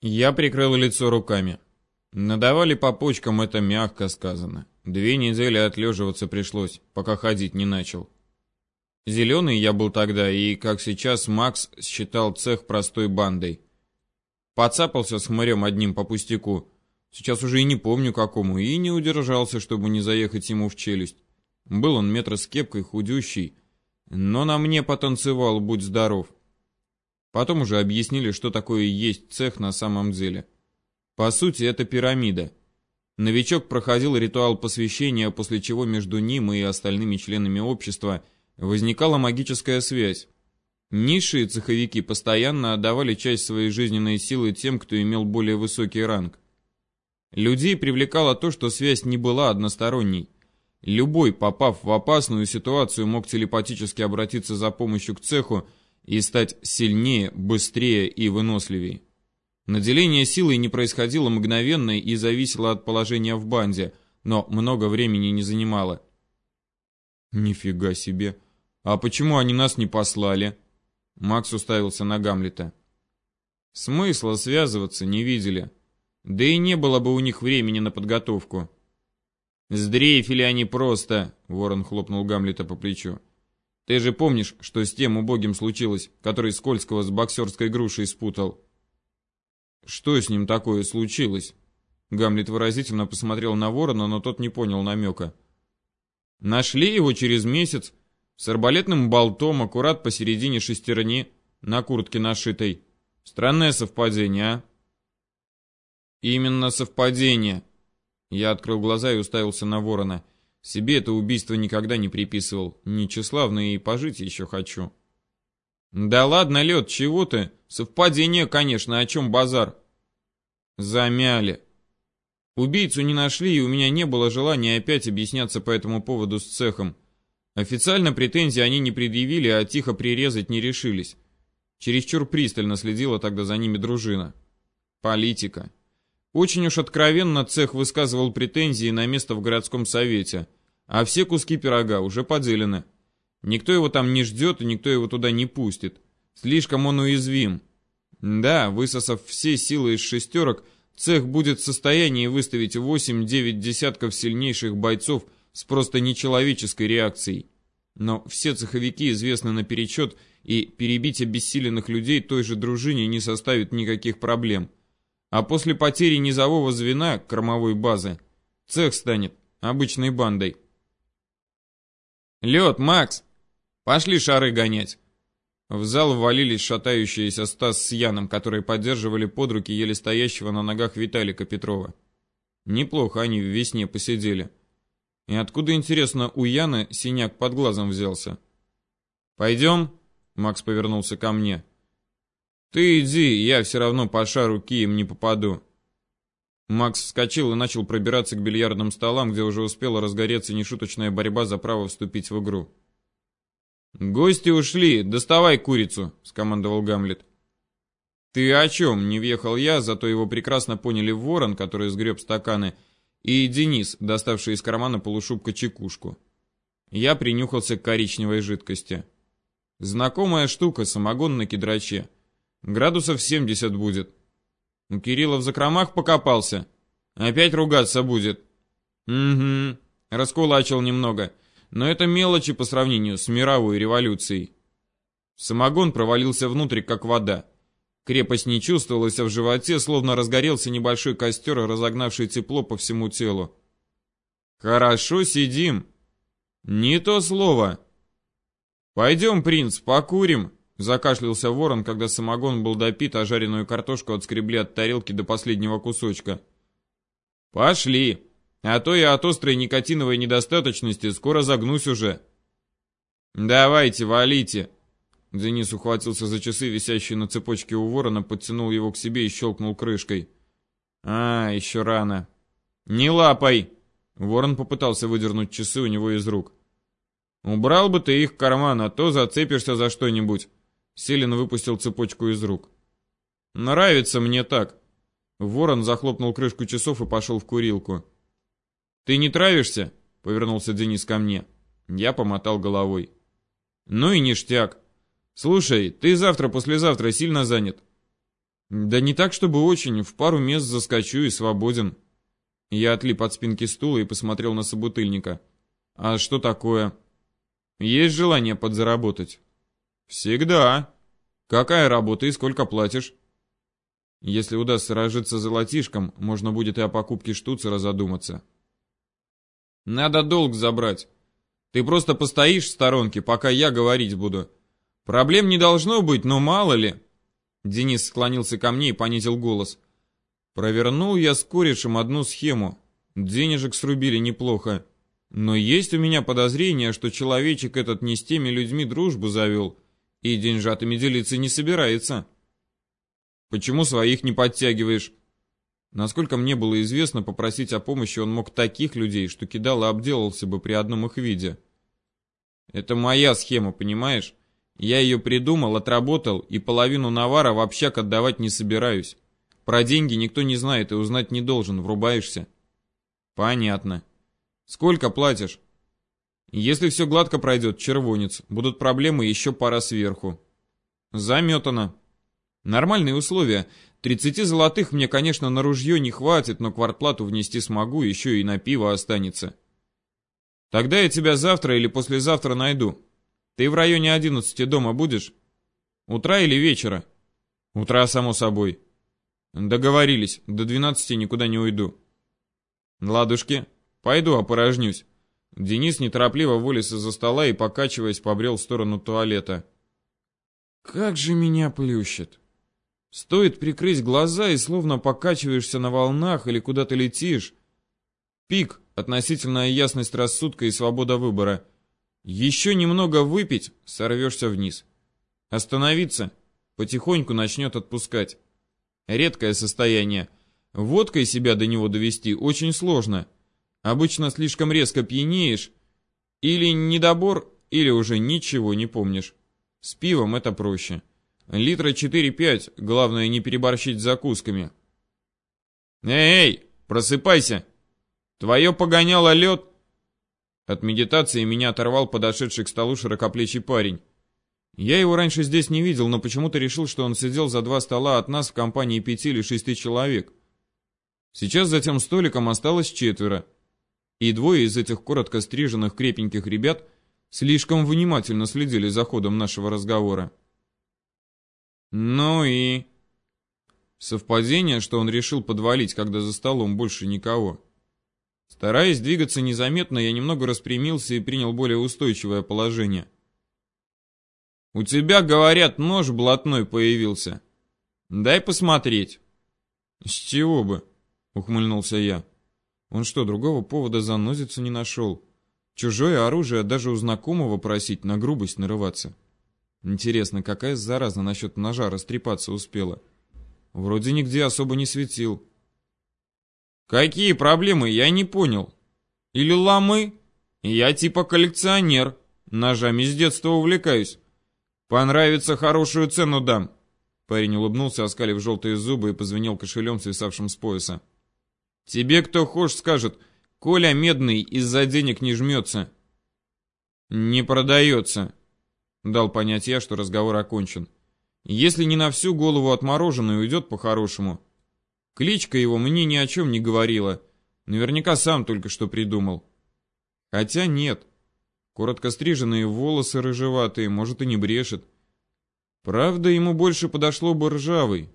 Я прикрыл лицо руками. Надавали по почкам, это мягко сказано. 2 недели отлеживаться пришлось, пока ходить не начал. Зеленый я был тогда, и, как сейчас, Макс считал цех простой бандой. Поцапался с хмырем одним по пустяку. Сейчас уже и не помню какому, и не удержался, чтобы не заехать ему в челюсть. Был он метра с кепкой, худющий, но на мне потанцевал, будь здоров. Потом уже объяснили, что такое есть цех на самом деле. По сути, это пирамида. Новичок проходил ритуал посвящения, после чего между ним и остальными членами общества возникала магическая связь. Низшие цеховики постоянно отдавали часть своей жизненной силы тем, кто имел более высокий ранг. Людей привлекало то, что связь не была односторонней. Любой, попав в опасную ситуацию, мог телепатически обратиться за помощью к цеху и стать сильнее, быстрее и выносливее. Наделение силой не происходило мгновенно и зависело от положения в банде, но много времени не занимало. «Нифига себе! А почему они нас не послали?» Макс уставился на Гамлета. «Смысла связываться не видели. Да и не было бы у них времени на подготовку». «Сдрейфили они просто», — Ворон хлопнул Гамлета по плечу. «Ты же помнишь, что с тем убогим случилось, который Скользкого с боксерской грушей спутал?» «Что с ним такое случилось?» Гамлет выразительно посмотрел на Ворона, но тот не понял намека. «Нашли его через месяц с арбалетным болтом аккурат посередине шестерни, на куртке нашитой. Странное совпадение, а?» «Именно совпадение». Я открыл глаза и уставился на Ворона. Себе это убийство никогда не приписывал. Не тщеславно и пожить еще хочу. «Да ладно, Лед, чего ты? Совпадение, конечно, о чем базар?» «Замяли. Убийцу не нашли, и у меня не было желания опять объясняться по этому поводу с цехом. Официально претензий они не предъявили, а тихо прирезать не решились. Чересчур пристально следила тогда за ними дружина. Политика. Очень уж откровенно цех высказывал претензии на место в городском совете, а все куски пирога уже поделены. Никто его там не ждет, и никто его туда не пустит. Слишком он уязвим. Да, высосав все силы из шестерок, цех будет в состоянии выставить 8-9 десятков сильнейших бойцов с просто нечеловеческой реакцией. Но все цеховики известны наперечет, и перебить обессиленных людей той же дружине не составит никаких проблем. А после потери низового звена, кормовой базы, цех станет обычной бандой. «Лед, Макс! Пошли шары гонять!» В зал ввалились шатающиеся Стас с Яном, которые поддерживали под руки еле стоящего на ногах Виталика Петрова. Неплохо они в весне посидели. И откуда, интересно, у Яна синяк под глазом взялся? «Пойдем?» — Макс повернулся ко мне. «Ты иди, я все равно по шару кием не попаду». Макс вскочил и начал пробираться к бильярдным столам, где уже успела разгореться нешуточная борьба за право вступить в игру. «Гости ушли, доставай курицу», — скомандовал Гамлет. «Ты о чем?» — не въехал я, зато его прекрасно поняли Ворон, который сгреб стаканы, и Денис, доставший из кармана полушубка чекушку. Я принюхался к коричневой жидкости. Знакомая штука, самогон на кедраче. Градусов 70 будет. У Кирилла в закромах покопался. Опять ругаться будет. Угу, раскулачил немного. Но это мелочи по сравнению с мировой революцией. Самогон провалился внутрь, как вода. Крепость не чувствовалась, а в животе словно разгорелся небольшой костер, разогнавший тепло по всему телу. «Хорошо сидим». «Не то слово». «Пойдем, принц, покурим», — закашлялся Ворон, когда самогон был допит, а жареную картошку отскребли от тарелки до последнего кусочка. «Пошли, а то я от острой никотиновой недостаточности скоро загнусь уже». «Давайте, валите». Денис ухватился за часы, висящие на цепочке у Ворона, подтянул его к себе и щелкнул крышкой. Еще рано». «Не лапай!» Ворон попытался выдернуть часы у него из рук. «Убрал бы ты их в карман, а то зацепишься за что-нибудь». Селин выпустил цепочку из рук. «Нравится мне так». Ворон захлопнул крышку часов и пошел в курилку. «Ты не травишься?» — повернулся Денис ко мне. Я помотал головой. «Ну и ништяк. Слушай, ты завтра-послезавтра сильно занят?» Да не так, чтобы очень, в пару мест заскочу и свободен. Я отлип от спинки стула и посмотрел на собутыльника. А что такое? Есть желание подзаработать? Всегда. Какая работа и сколько платишь? Если удастся разжиться золотишком, можно будет и о покупке штуцера задуматься. Надо долг забрать. Ты просто постоишь в сторонке, пока я говорить буду. Проблем не должно быть, но мало ли. Денис склонился ко мне и понизил голос. Провернул я с корешем одну схему. Денежек срубили неплохо. Но есть у меня подозрение, что человечек этот не с теми людьми дружбу завел и деньжатами делиться не собирается. Почему своих не подтягиваешь? Насколько мне было известно, попросить о помощи он мог таких людей, что кидал и обделался бы при одном их виде. Это моя схема, понимаешь? Я ее придумал, отработал, и половину навара в общак отдавать не собираюсь. Про деньги никто не знает и узнать не должен, врубаешься? Понятно. Сколько платишь? Если все гладко пройдет, червонец. Будут проблемы, еще пара сверху. Заметано. Нормальные условия. 30 золотых мне, конечно, на ружье не хватит, но квартплату внести смогу, еще и на пиво останется. Тогда я тебя завтра или послезавтра найду. Ты в районе 11 дома будешь? Утра или вечера? Утра, само собой. Договорились, до 12 никуда не уйду. Ладушки, пойду опорожнюсь. Денис неторопливо вылез из-за стола и, покачиваясь, побрел в сторону туалета. Как же меня плющит. Стоит прикрыть глаза и словно покачиваешься на волнах или куда-то летишь. Пик, относительная ясность рассудка и свобода выбора. Еще немного выпить, сорвешься вниз. Остановиться, потихоньку начнет отпускать. Редкое состояние. Водкой себя до него довести очень сложно. Обычно слишком резко пьянеешь. Или недобор, или уже ничего не помнишь. С пивом это проще. Литра 4-5, главное не переборщить с закусками. Эй, просыпайся! Твое погоняло лед. От медитации меня оторвал подошедший к столу широкоплечий парень. Я его раньше здесь не видел, но почему-то решил, что он сидел за 2 стола от нас в компании 5 или 6 человек. Сейчас за тем столиком осталось 4. И 2 из этих коротко стриженных крепеньких ребят слишком внимательно следили за ходом нашего разговора. Ну и... Совпадение, что он решил подвалить, когда за столом больше никого. Стараясь двигаться незаметно, я немного распрямился и принял более устойчивое положение. «У тебя, говорят, нож блатной появился. Дай посмотреть». «С чего бы?» — ухмыльнулся я. Он что, другого повода занозиться не нашел? Чужое оружие даже у знакомого просить, на грубость нарываться. Интересно, какая зараза насчет ножа растрепаться успела? Вроде нигде особо не светил. Какие проблемы, я не понял. Или ломы? Я типа коллекционер. Ножами с детства увлекаюсь. Понравится, хорошую цену дам. Парень улыбнулся, оскалив желтые зубы, и позвенел кошелем, свисавшим с пояса. Тебе кто хошь скажет, Коля медный из-за денег не жмется. Не продается. Дал понять я, что разговор окончен. Если не на всю голову отмороженный, уйдет по-хорошему. Кличка его мне ни о чем не говорила. Наверняка сам только что придумал. Хотя нет. Коротко стриженные волосы рыжеватые, может, и не брешет. Правда, ему больше подошло бы ржавый.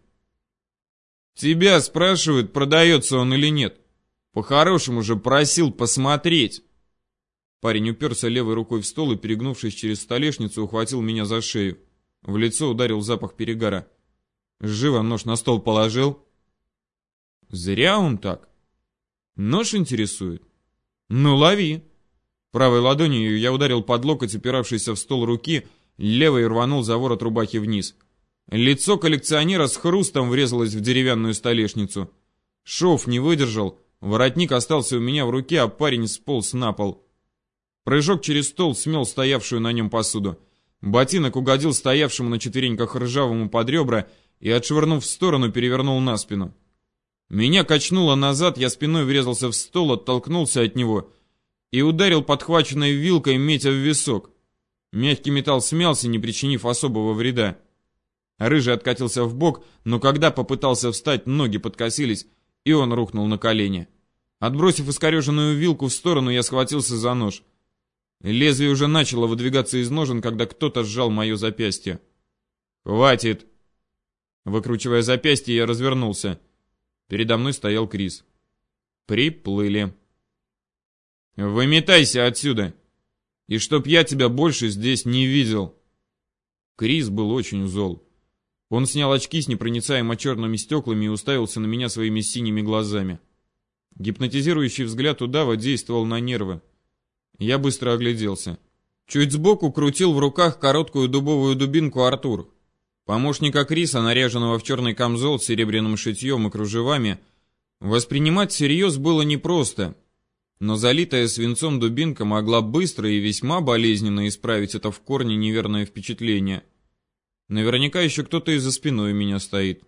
Тебя спрашивают, продается он или нет. По-хорошему же просил посмотреть. Парень уперся левой рукой в стол и, перегнувшись через столешницу, ухватил меня за шею. В лицо ударил запах перегара. Живо нож на стол положил. Зря он так. Нож интересует. Ну, лови. Правой ладонью я ударил под локоть, упиравшийся в стол руки, левой рванул за ворот рубахи вниз. Лицо коллекционера с хрустом врезалось в деревянную столешницу. Шов не выдержал, воротник остался у меня в руке, а парень сполз на пол. Прыжок через стол смел стоявшую на нем посуду. Ботинок угодил стоявшему на четвереньках ржавому под ребра и, отшвырнув в сторону, перевернул на спину. Меня качнуло назад, я спиной врезался в стол, оттолкнулся от него и ударил подхваченной вилкой, метя в висок. Мягкий металл смялся, не причинив особого вреда. Рыжий откатился в бок, но когда попытался встать, ноги подкосились, и он рухнул на колени. Отбросив искореженную вилку в сторону, я схватился за нож. Лезвие уже начало выдвигаться из ножен, когда кто-то сжал мое запястье. «Хватит!» Выкручивая запястье, я развернулся. Передо мной стоял Крис. Приплыли. «Выметайся отсюда! И чтоб я тебя больше здесь не видел!» Крис был очень зол. Он снял очки с непроницаемо черными стеклами и уставился на меня своими синими глазами. Гипнотизирующий взгляд удава действовал на нервы. Я быстро огляделся. Чуть сбоку крутил в руках короткую дубовую дубинку Артур. Помощника Криса, наряженного в черный камзол с серебряным шитьем и кружевами, воспринимать всерьез было непросто, но залитая свинцом дубинка могла быстро и весьма болезненно исправить это в корне неверное впечатление. Наверняка еще кто-то из-за спиной меня стоит.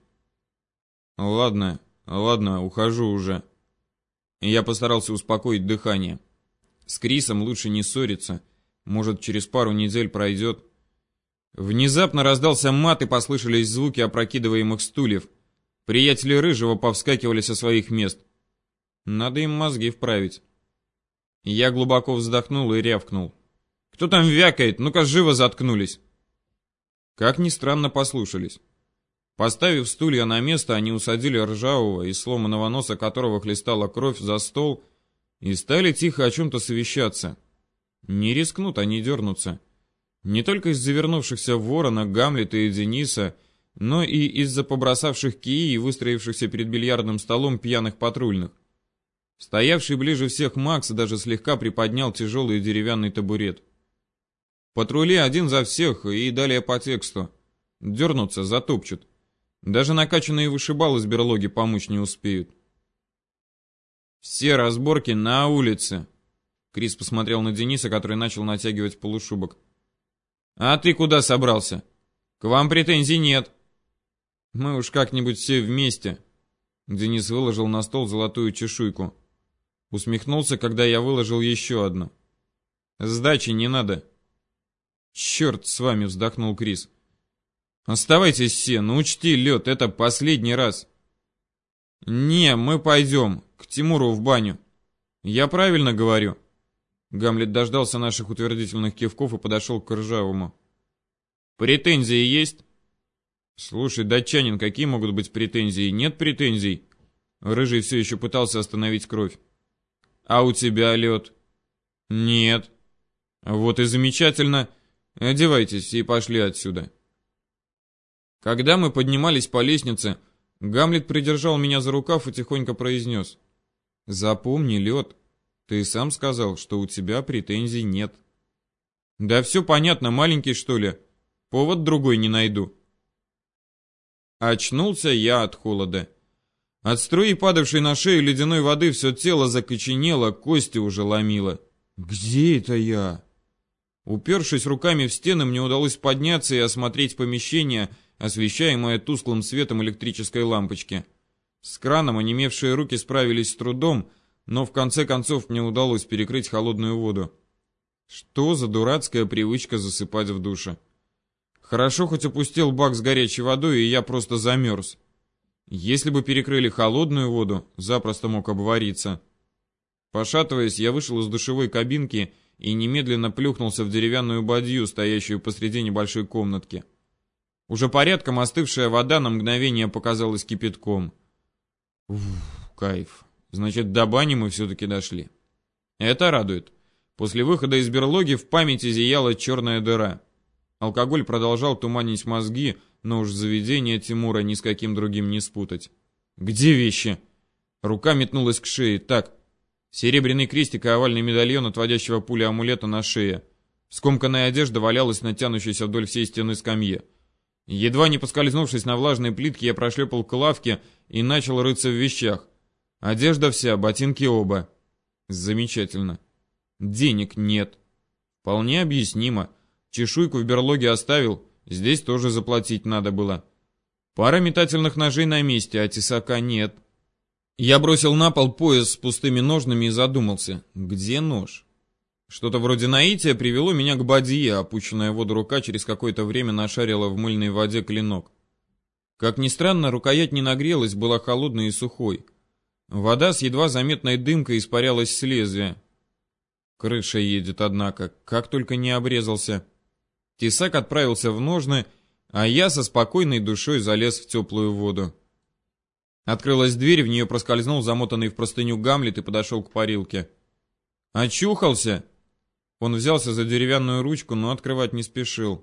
Ладно, ухожу уже. Я постарался успокоить дыхание. С Крисом лучше не ссориться. Может, через пару недель пройдет. Внезапно раздался мат и послышались звуки опрокидываемых стульев. Приятели Рыжего повскакивали со своих мест. Надо им мозги вправить. Я глубоко вздохнул и рявкнул. «Кто там вякает? Ну-ка, живо заткнулись!» Как ни странно, послушались. Поставив стулья на место, они усадили ржавого, из сломанного носа которого хлестала кровь, за стол и стали тихо о чем-то совещаться. Не рискнут они дернуться. Не только из-за вернувшихся Ворона, Гамлета и Дениса, но и из-за побросавших кии и выстроившихся перед бильярдным столом пьяных патрульных. Стоявший ближе всех Макс даже слегка приподнял тяжелый деревянный табурет. Патрули один за всех и далее по тексту. Дернутся, затопчут. Даже накачанные вышибалы с берлоги помочь не успеют. «Все разборки на улице!» Крис посмотрел на Дениса, который начал натягивать полушубок. «А ты куда собрался? К вам претензий нет». «Мы уж как-нибудь все вместе». Денис выложил на стол золотую чешуйку. Усмехнулся, когда я выложил еще одну. «Сдачи не надо». «Черт с вами!» — вздохнул Крис. «Оставайтесь все, но учти, Лед, это последний раз». «Не, мы пойдем к Тимуру в баню». «Я правильно говорю?» Гамлет дождался наших утвердительных кивков и подошел к Ржавому. «Претензии есть?» «Слушай, датчанин, какие могут быть претензии? Нет претензий?» Рыжий все еще пытался остановить кровь. «А у тебя, Лед?» «Нет». «Вот и замечательно. Одевайтесь и пошли отсюда». Когда мы поднимались по лестнице, Гамлет придержал меня за рукав и тихонько произнес. «Запомни, Лед, ты сам сказал, что у тебя претензий нет». «Да все понятно, маленький что ли? Повод другой не найду». Очнулся я от холода. От струи, падавшей на шею ледяной воды, все тело закоченело, кости уже ломило. «Где это я?» Упершись руками в стены, мне удалось подняться и осмотреть помещение, освещаемое тусклым светом электрической лампочки. С краном онемевшие руки справились с трудом, но в конце концов мне удалось перекрыть холодную воду. Что за дурацкая привычка засыпать в душе? Хорошо, хоть опустил бак с горячей водой, и я просто замерз. Если бы перекрыли холодную воду, запросто мог обвариться. Пошатываясь, я вышел из душевой кабинки и немедленно плюхнулся в деревянную бадью, стоящую посреди небольшой комнатки. Уже порядком остывшая вода на мгновение показалась кипятком. Уф, кайф. Значит, до бани мы все-таки дошли. Это радует. После выхода из берлоги в памяти зияла черная дыра. Алкоголь продолжал туманить мозги, но уж заведение Тимура ни с каким другим не спутать. «Где вещи?» Рука метнулась к шее. «Так, серебряный крестик и овальный медальон, отводящего пули амулета на шее. Скомканная одежда валялась на тянущейся вдоль всей стены скамье. Едва не поскользнувшись на влажной плитке, я прошлепал к лавке и начал рыться в вещах. Одежда вся, ботинки оба. Замечательно. Денег нет. Вполне объяснимо. Чешуйку в берлоге оставил, здесь тоже заплатить надо было. Пара метательных ножей на месте, а тесака нет. Я бросил на пол пояс с пустыми ножнами и задумался. Где нож? Что-то вроде наития привело меня к бадье, опущенная в воду рука через какое-то время нашарила в мыльной воде клинок. Как ни странно, рукоять не нагрелась, была холодной и сухой. Вода с едва заметной дымкой испарялась с лезвия. Крыша едет, однако, как только не обрезался. Тесак отправился в ножны, а я со спокойной душой залез в теплую воду. Открылась дверь, в нее проскользнул замотанный в простыню Гамлет и подошел к парилке. «Очухался?» Он взялся за деревянную ручку, но открывать не спешил.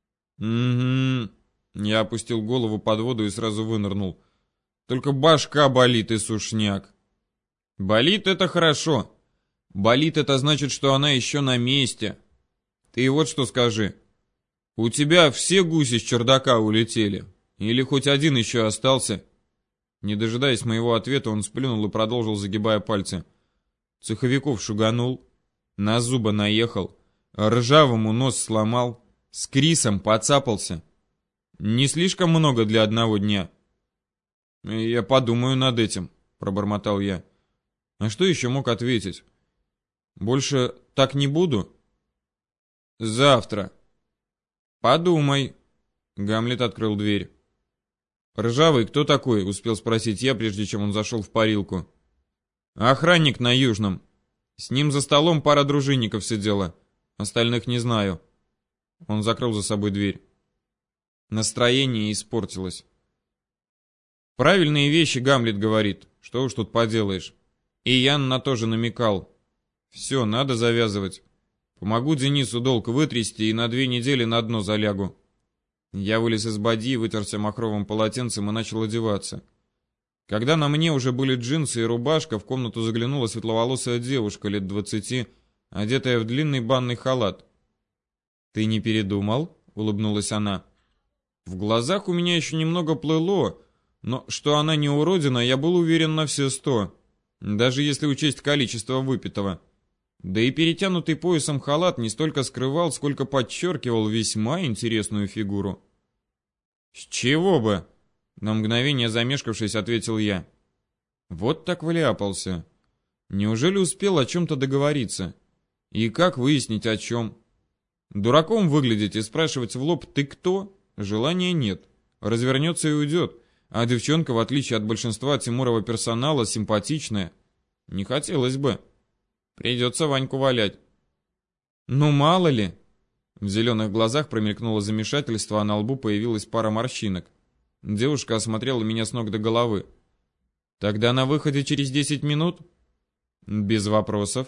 «Угу». Я опустил голову под воду и сразу вынырнул. «Только башка болит и сушняк». «Болит — это хорошо. Болит — это значит, что она еще на месте. Ты вот что скажи. У тебя все гуси с чердака улетели? Или хоть один еще остался?» Не дожидаясь моего ответа, он сплюнул и продолжил, загибая пальцы. Цеховиков шуганул, на зуба наехал, ржавому нос сломал, с Крисом поцапался. Не слишком много для одного дня. «Я подумаю над этим», — пробормотал я. А что еще мог ответить? «Больше так не буду?» «Завтра». «Подумай». Гамлет открыл дверь. «Ржавый кто такой?» — успел спросить я, прежде чем он зашел в парилку. «Охранник на Южном. С ним за столом пара дружинников сидела. Остальных не знаю». Он закрыл за собой дверь. Настроение испортилось. Правильные вещи Гамлет говорит. Что уж тут поделаешь. И Ян на то же намекал. Все, надо завязывать. Помогу Денису долг вытрясти и на 2 недели на дно залягу. Я вылез из бадьи, вытерся махровым полотенцем и начал одеваться. Когда на мне уже были джинсы и рубашка, в комнату заглянула светловолосая девушка лет 20, одетая в длинный банный халат. «Ты не передумал?» — улыбнулась она. В глазах у меня еще немного плыло, но что она не уродина, я был уверен на все 100, даже если учесть количество выпитого. Да и перетянутый поясом халат не столько скрывал, сколько подчеркивал весьма интересную фигуру. «С чего бы?» — на мгновение замешкавшись, ответил я. Вот так вляпался. Неужели успел о чем-то договориться? И как выяснить о чем? Дураком выглядеть и спрашивать в лоб «ты кто?» желания нет. Развернется и уйдет. А девчонка, в отличие от большинства Тимурова персонала, симпатичная. Не хотелось бы. Придется Ваньку валять. Ну мало ли. В зеленых глазах промелькнуло замешательство, а на лбу появилась пара морщинок. Девушка осмотрела меня с ног до головы. Тогда на выходе через 10 минут? Без вопросов.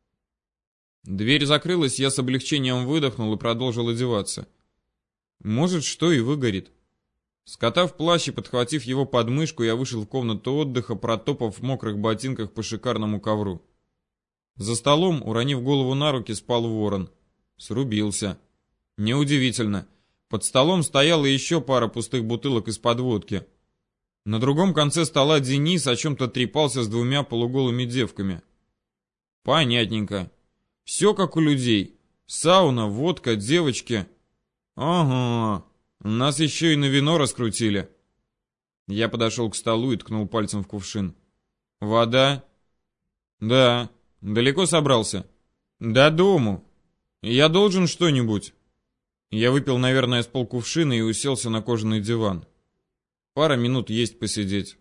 Дверь закрылась, я с облегчением выдохнул и продолжил одеваться. Может, что и выгорит. Скотав плащ и подхватив его под мышку, я вышел в комнату отдыха, протопав в мокрых ботинках по шикарному ковру. За столом, уронив голову на руки, спал ворон. Срубился. Неудивительно. Под столом стояла еще пара пустых бутылок из-под водки. На другом конце стола Денис о чем-то трепался с 2 полуголыми девками. Понятненько. Все как у людей. Сауна, водка, девочки. Ага, нас еще и на вино раскрутили. Я подошел к столу и ткнул пальцем в кувшин. Вода? Да. Далеко собрался? До дому. Я должен что-нибудь. Я выпил, наверное, с полкувшина и уселся на кожаный диван. Пара минут есть посидеть.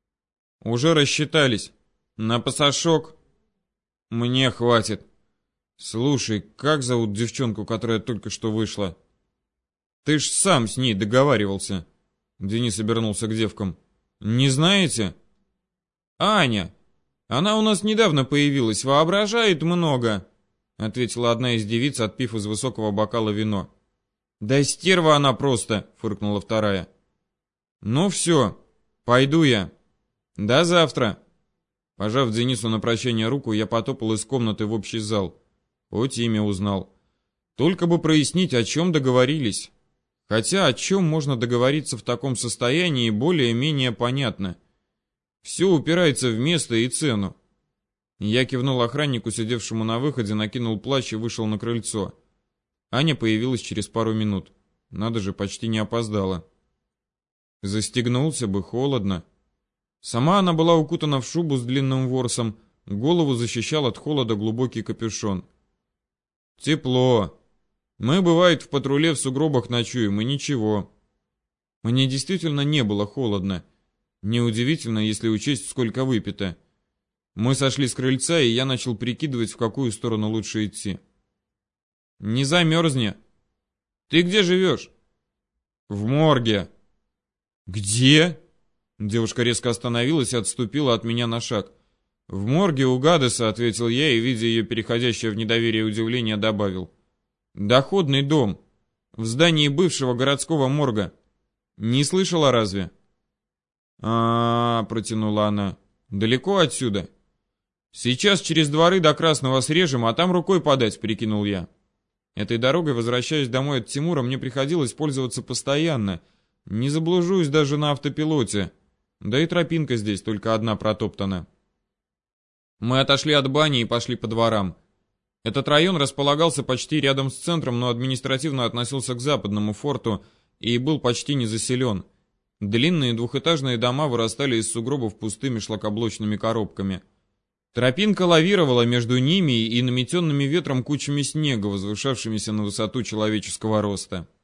Уже рассчитались. На пасашок? Мне хватит. Слушай, как зовут девчонку, которая только что вышла? Ты ж сам с ней договаривался. Денис обернулся к девкам. Не знаете? Аня. Она у нас недавно появилась, воображает много, ответила одна из девиц, отпив из высокого бокала вино. Да стерва она просто, фыркнула вторая. Ну все, пойду я. До завтра. Пожав Денису на прощание руку, я потопал из комнаты в общий зал. Хоть имя узнал. Только бы прояснить, о чем договорились. Хотя о чем можно договориться в таком состоянии, более-менее понятно. Все упирается в место и цену. Я кивнул охраннику, сидевшему на выходе, накинул плащ и вышел на крыльцо. Аня появилась через пару минут. Надо же, почти не опоздала. Застегнулся бы, холодно. Сама она была укутана в шубу с длинным ворсом, голову защищал от холода глубокий капюшон. Тепло. Мы, бывает, в патруле в сугробах ночуем, и ничего. Мне действительно не было холодно. Неудивительно, если учесть, сколько выпито. Мы сошли с крыльца, и я начал прикидывать, в какую сторону лучше идти. «Не замерзни!» «Ты где живешь?» «В морге». «Где?» Девушка резко остановилась и отступила от меня на шаг. «В морге у Гадеса», — ответил я, и, видя ее переходящее в недоверие и удивление, добавил. «Доходный дом. В здании бывшего городского морга. Не слышала разве?» Протянула она. «Далеко отсюда?» «Сейчас через дворы до Красного срежем, а там рукой подать», — прикинул я. Этой дорогой, возвращаясь домой от Тимура, мне приходилось пользоваться постоянно. Не заблужусь даже на автопилоте. Да и тропинка здесь только одна протоптана. Мы отошли от бани и пошли по дворам. Этот район располагался почти рядом с центром, но административно относился к западному форту и был почти не заселен. Длинные двухэтажные дома вырастали из сугробов пустыми шлакоблочными коробками. Тропинка лавировала между ними и наметенными ветром кучами снега, возвышавшимися на высоту человеческого роста.